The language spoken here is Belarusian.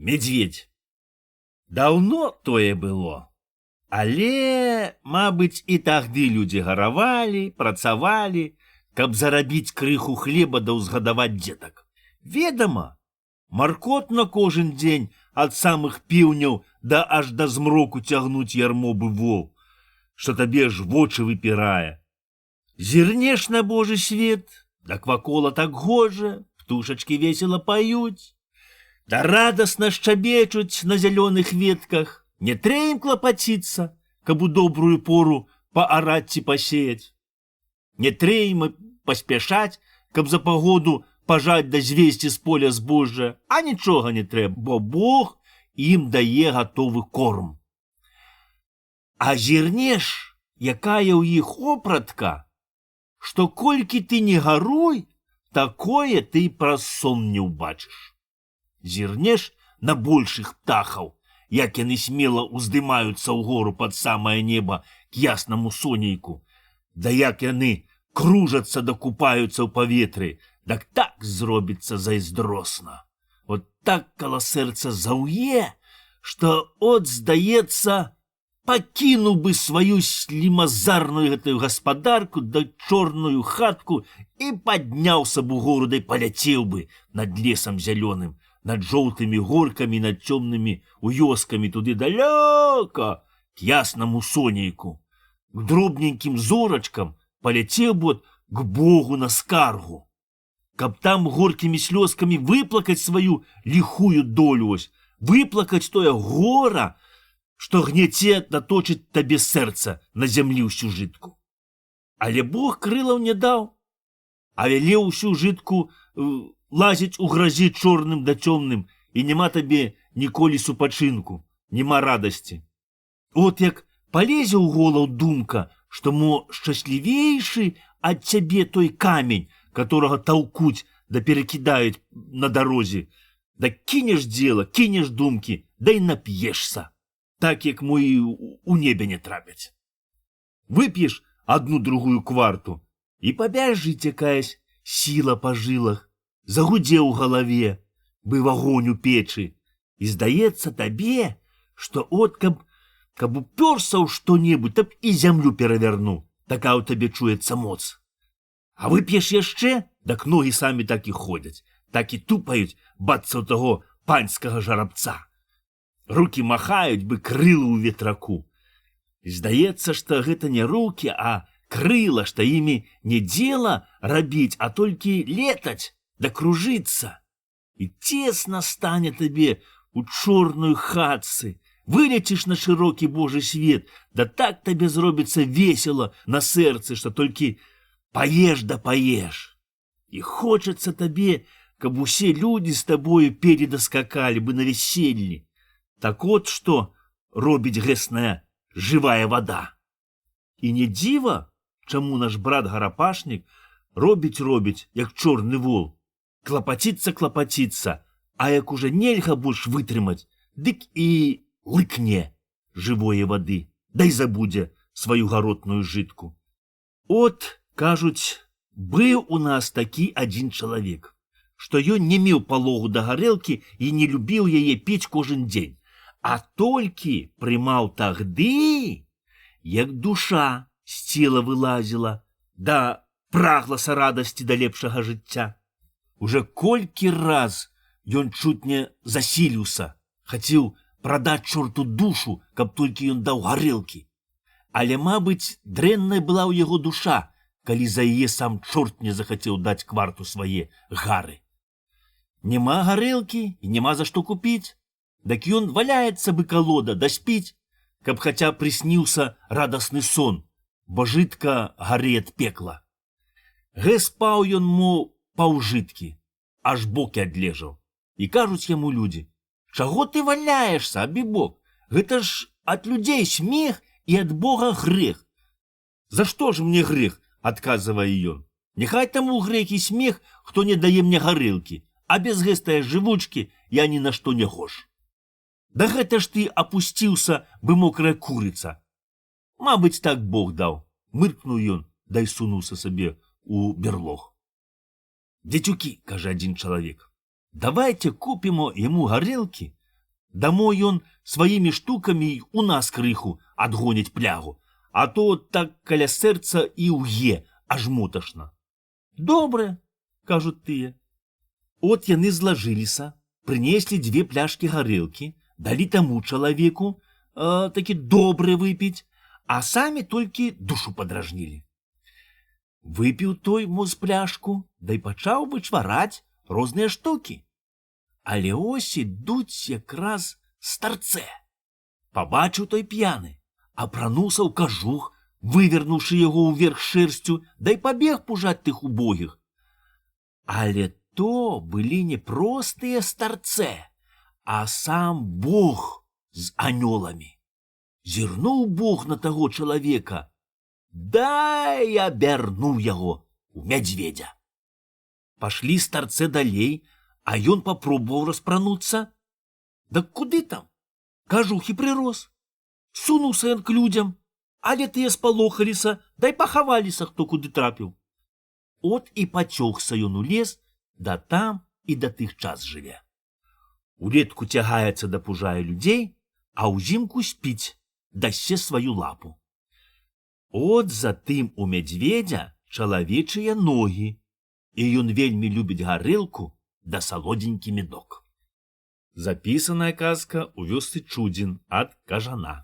Медведь. Даўно тое было. Але, мабыць, і тагды людзі гаравалі, працавалі, каб зарабіць крыху хлеба да ўзгадаваць дзетак. Ведама, маркотна кожен дзень ад самых піўняў да аж да змроку цягнуць ярмобы вол, што табе ж вочы выпірае. Зірнеш на Божы свет, дак вакола так гожа, птушачкі весела паюць, да радасна шчабечуць на зялёных ветках. Не трэ ім клапаціцца, каб у добрую пору паараць ці пасеяць. Не трэ ім паспяшаць, каб за пагоду пажаць да звесці з поля збожжа, а нічога не трэба, бо Бог ім дае гатовы корм. А зірнеш, якая ў іх опратка, што колькі ты не гаруй, такое ты праз сон не ўбачыш. Зірнеш на большых птахаў, як яны смела ўздымаюцца ўгору пад самае неба к яснаму сонейку, да як яны кружацца да купаюцца ў паветры, дак так зробіцца зайздросна. От так кала сэрца заўе, што от, здаецца, пакінуў бы сваю слімазарную гэтую гаспадарку да чорную хатку і падняўся б угору, дай паляцеў бы над лесам зялёным, над жоўтымі горкамі, над цёмнымі вёскамі туды далёка, к яснаму сонейку, к дробненькім зорачкам паляцеў бы к Богу на скаргу, каб там горкімі слёзкамі выплакаць сваю ліхую долю, выплакаць тое гора, што гняце наточыць табе сэрца на зямлі ўсю жытку. Але Бог крылаў не даў, а велеў усю жытку лазіць у гразі чорным да цёмным, і няма табе ніколі супачынку, няма радасці. От як палезе ў голаў думка, што мо шчаслівейшы ад цябе той камень, которого толкуть да перекидают на дорозе, да кинешь дело, кинешь думки, да и напьешься, так як мои у небе не трапяць. Выпьешь одну-другую кварту, и побяжить якаясь сила по жилах, загуде ў галаве, быў агонь у печы, і здаецца табе, што от каб упёрся ў што-небудзь, так і зямлю пераверну, такая ў табе чуецца моц. А вып'еш яшчэ, дак ногі самі так і ходзяць, так і тупаюць бацца ў таго панскага жарабца. Рукі махаюць бы крылы ў ветраку. І здаецца, што гэта не рукі, а крыла, што імі не дзела рабіць, а толькі летаць да кружыцца. І цесна стане табе у чорную хатцы, вылеціш на шырокі Божы свет, да так табе зробіцца весела на сэрцы, што толькі паеш да паеш. І хочацца табе, каб усе людзі з табою передаскакалі бы на вяселлі. Так от што робіць гэсная жывая вада. І не дзіва, чаму наш брат Гарапашнік робіць, як чорны вол. Клапаціцца, а як уже нельга больш вытрымаць, дык і лыкне жывое вады, дай забудзе сваю гаротную жытку. От, кажуць, быў у нас такі адзін чалавек, што ён не меў палогу да гарэлкі і не любіў яе піць кожен дзень, а толькі прымаў тагды, як душа з цела вылазіла, да прагла-са радасці да лепшага жыцця. Уже колькі раз ён чуць не засіліўся, хацеў прадаць чорту душу, каб толькі ён даў гарэлкі. Але, мабыць, дрэнная была ў яго душа, калі за яе сам чорт не захацеў даць кварту свае гары. Няма гарэлкі і няма за што купіць, дак ён валяецца бы калода да спіць, каб хаця прысніўся радасны сон, бо жытка гарэ ад пекла. Гэ спаў ён мо паўжыткі, аж бокі адлежаў. І кажуць яму людзі: «Чаго ты валяешься, абібок? Гэта ж ад людзей смех і ад Бога грэх». «За што ж мне грэх?» – адказвае ён. «Няхай таму грэх і смех, хто не дае мне гарэлкі, а без гэстае жывучкі я ні на што не гож. Да гэта ж ты апусціўся бы мокрая курыца». «Мабыць, так Бог даў», – мыркнуў ён, да і сунуўся сабе у берлог. «Дзецюкі», – кажа адзін чалавек, «давайте купімо яму гарэлкі, Дамой ён сваімі штукамі і у нас крыху адгоніць плягу, а то так каля сэрца і ўе, аж муташна. Добре, кажуць тыя. От яны злажыліся, прынеслі 2 пляшкі гарэлкі, далі таму чалавеку такі добры выпіць, а самі толькі душу падражнілі. Выпіў той моз пляшку, да й пачаў вычвараць розныя штукі. Але ось ідуць якраз старцэ. Пабачыў той п'яны, апрануўся ў кажух, вывернуўшы яго ўверх шэрсцю, да й пабег пужаць тых убогіх. Але то былі не простыя старцэ, а сам Бог з анёламі. Зірнуў Бог на таго чалавека, дай абярнуў яго у мядзведзя. Пашлі старцэ далей, а ён папробаваў распрануцца. Дык куды там? Кажух і прырос. Сунуўся ён к людзям, але тыя спалохаліся, дай пахаваліся, хто куды трапіў. От і пацёгся ён у лес, да там і да тых час жыве. Улетку цягаецца да пужае людзей, а ўзімку спіць, дасце сваю лапу. От затым у мядзведзя чалавечыя ногі, і ён вельмі любіць гарэлку да салодзенькі медок. Запісаная казка ў вёсцы Чудзін ад Кажана.